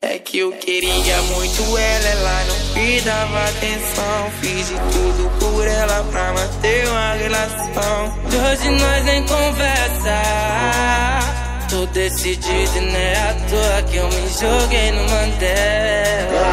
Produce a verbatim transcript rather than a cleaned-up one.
É que eu queria muito ela, ela não me dava atenção. Fiz de tudo por ela pra manter uma relação. De hoje nós nem conversa. Tô decidido e não é à toa que eu me joguei no Mandela.